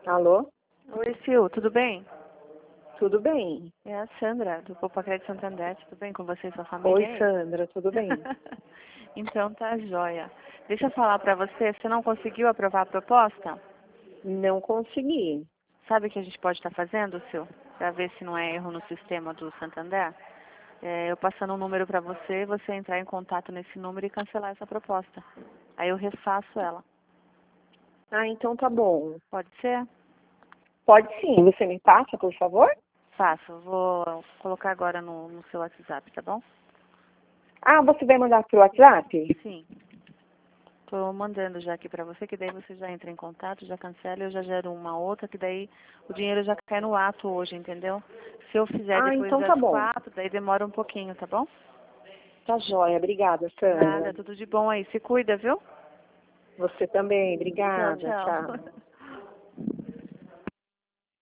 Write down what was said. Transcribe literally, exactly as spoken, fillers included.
Alô? Oi, Sil, tudo bem? Tudo bem? É a Sandra, do Poupa Crédito Santander. Tudo bem com você e sua Oi, família aí? Sandra, tudo bem? Então tá jóia. Deixa eu falar pra você, você não conseguiu aprovar a proposta? Não consegui. Sabe o que a gente pode estar fazendo, Sil? Pra ver se não é erro no sistema do Santander? É, eu passando um número pra você, você entrar em contato nesse número e cancelar essa proposta. Aí eu refaço ela. Ah, então tá bom. Pode ser? Pode sim. Você me passa, por favor? Faço. Vou colocar agora no, no seu WhatsApp, tá bom? Ah, você vai mandar pro WhatsApp? Sim. Estou mandando já aqui para você, que daí você já entra em contato, já cancela, eu já gero uma outra, que daí o dinheiro já cai no ato hoje, entendeu? Se eu fizer Ah, depois então tá das bom. quatro, daí demora um pouquinho, tá bom? Tá jóia. Obrigada, Nada, Sandra. tudo de bom aí. Se cuida, viu? Você também. Tchau, Obrigada. tchau. Tchau.